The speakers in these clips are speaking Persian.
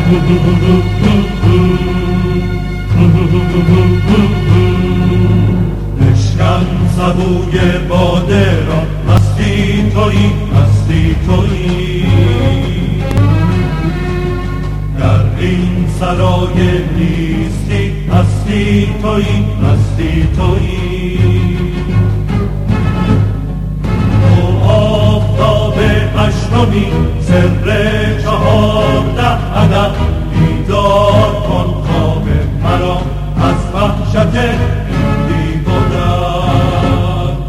بشکن سبوی باده را، مستی تویی، مستی تویی. در این سرای نیستی، مستی تویی، مستی تویی. تو آفتاب اشرمی، سر 14 عدد، بیدار کن خواب مرا از وحشت بی گذر.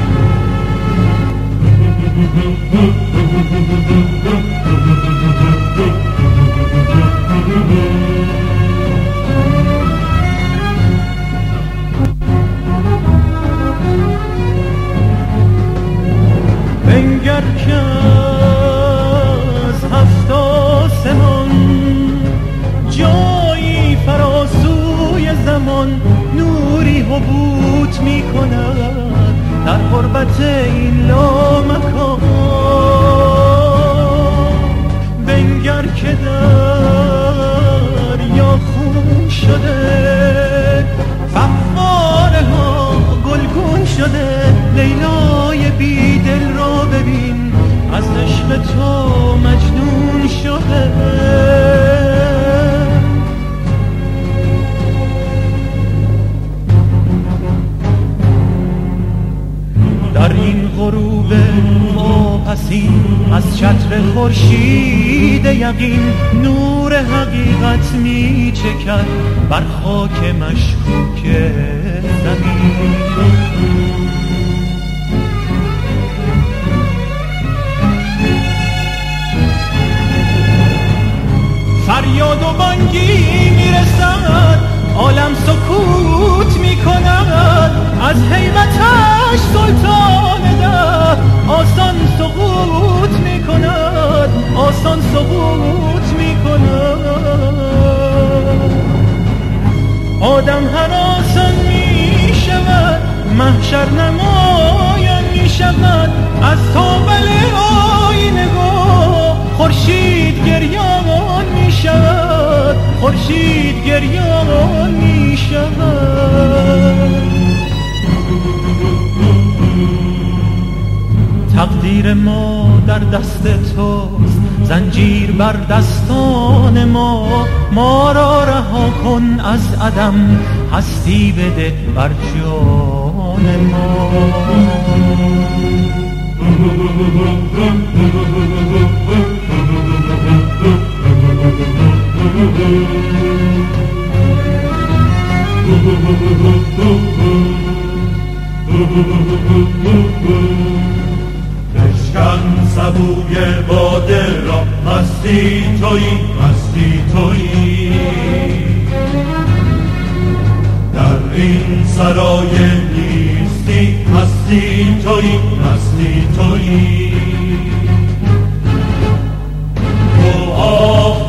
بنگر که از 7 آسمان جایی فراسوی زمان نوری حبوط می کند در غربت این لامکان. بنگر که دریا خون شده، فواره ها گلگون شده. لیلای بی دل را ببین، از عشق تو مجنون شده. در این غروب واپسین از چتر خورشید یقین نور حقیقت می چکد بر خاک مشکوک زمین. فریاد و بانگی میرسد، عالم سکوت میکند. از هیبتش سلطان ده آسان سقوط میکند، آسان سقوط میکند. آدم هر آسان میشود، محشر نمایان میشود. از تابل آینه خورشید گریان میشود، خورشید گریان میشود. تقدیر ما در دست توست، زنجیر بر دستان ما. ما را رها کن از عدم، هستی بده بر جان ما. بشکن سبوی باده را، مستی تویی، مستی تویی. در این سرای نیستی، مستی تویی، مستی تویی. تو